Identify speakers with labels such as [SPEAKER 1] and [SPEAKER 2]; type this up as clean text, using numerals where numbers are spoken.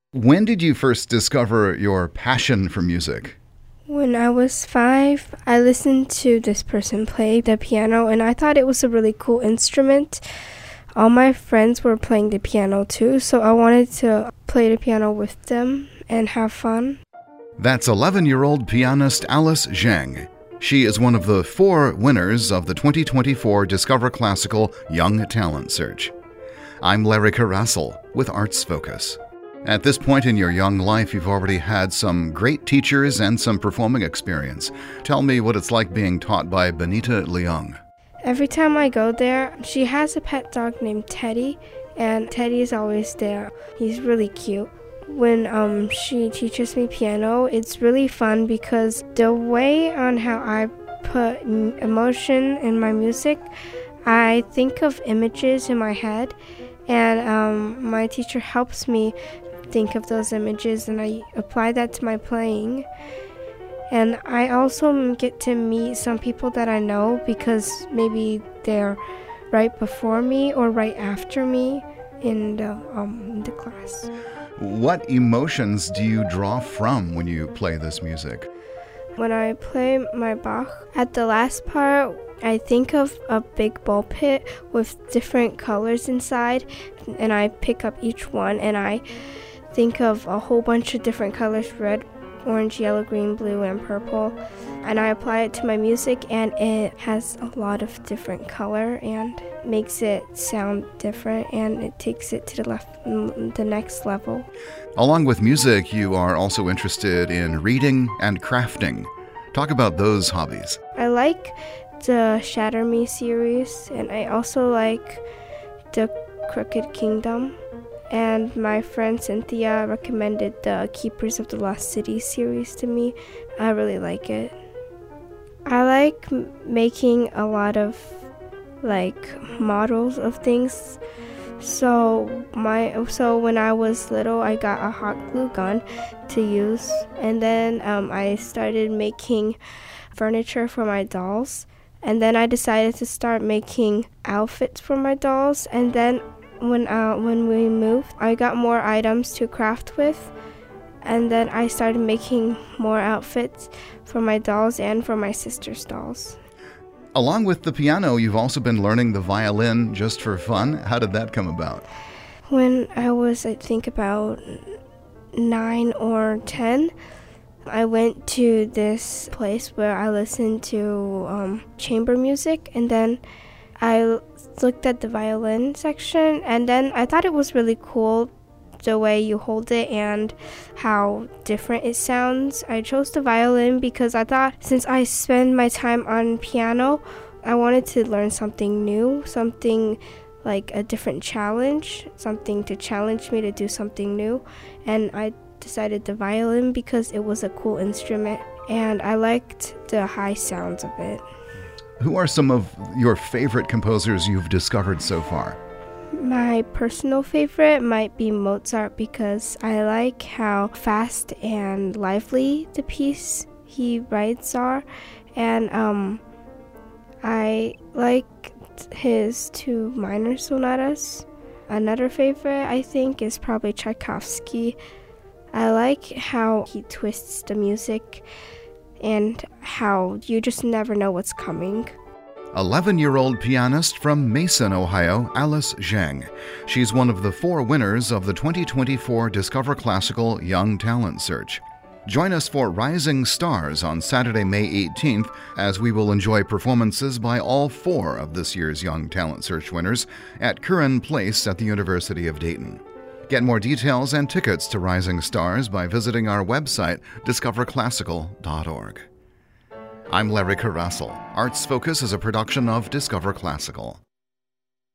[SPEAKER 1] When did you first discover your passion for music?
[SPEAKER 2] When I was 5, I listened to this person play the piano, and I thought it was a really cool instrument. All my friends were playing the piano too, so I wanted to play the piano with them and have fun.
[SPEAKER 1] That's 11-year-old pianist Alice Zhang. She is one of the 4 winners of the 2024 Discover Classical Young Talent Search. I'm Larry Carasel with Arts Focus. At this point in your young life, you've already had some great teachers and some performing experience. Tell me what it's like being taught by Benita Leung.
[SPEAKER 2] Every time I go there, she has a pet dog named Teddy, and Teddy is always there. He's really cute. When she teaches me piano, it's really fun because the way on how I put emotion in my music, I think of images in my head, and my teacher helps me think of those images, and I apply that to my playing. And I also get to meet some people that I know because maybe they're right before me or right after me in the class.
[SPEAKER 1] What emotions do you draw from when you play this music?
[SPEAKER 2] When I play my Bach, at the last part, I think of a big ball pit with different colors inside, and I pick up each one, and I think of a whole bunch of different colors: red, orange, yellow, green, blue, and purple. And I apply it to my music, and it has a lot of different color and makes it sound different, and it takes it to the next level.
[SPEAKER 1] Along with music, you are also interested in reading and crafting. Talk about those hobbies.
[SPEAKER 2] I like the Shatter Me series, and I also like the Crooked Kingdom. And my friend Cynthia recommended the Keepers of the Lost City series to me. I really like it. I like making a lot of models of things. So when I was little, I got a hot glue gun to use, and then I started making furniture for my dolls, and then I decided to start making outfits for my dolls, and then when we moved, I got more items to craft with, and then I started making more outfits for my dolls and for my sister's dolls.
[SPEAKER 1] Along with the piano, you've also been learning the violin just for fun. How did that come about?
[SPEAKER 2] When I was, I think, about 9 or 10, I went to this place where I listened to chamber music, and then I looked at the violin section, and then I thought it was really cool the way you hold it and how different it sounds. I chose the violin because I thought, since I spend my time on piano, I wanted to learn something new, something like a different challenge, something to challenge me to do something new. And I decided the violin because it was a cool instrument, and I liked the high sounds of it.
[SPEAKER 1] Who are some of your favorite composers you've discovered so far?
[SPEAKER 2] My personal favorite might be Mozart because I like how fast and lively the piece he writes are, and I liked his 2 minor sonatas. Another favorite, I think, is probably Tchaikovsky. I like how he twists the music and how you just never know what's coming.
[SPEAKER 1] 11-year-old pianist from Mason, Ohio, Alice Zhang. She's one of the 4 winners of the 2024 Discover Classical Young Talent Search. Join us for Rising Stars on Saturday, May 18th, as we will enjoy performances by all 4 of this year's Young Talent Search winners at Curran Place at the University of Dayton. Get more details and tickets to Rising Stars by visiting our website, discoverclassical.org. I'm Larry Carasel. Arts Focus is a production of Discover Classical.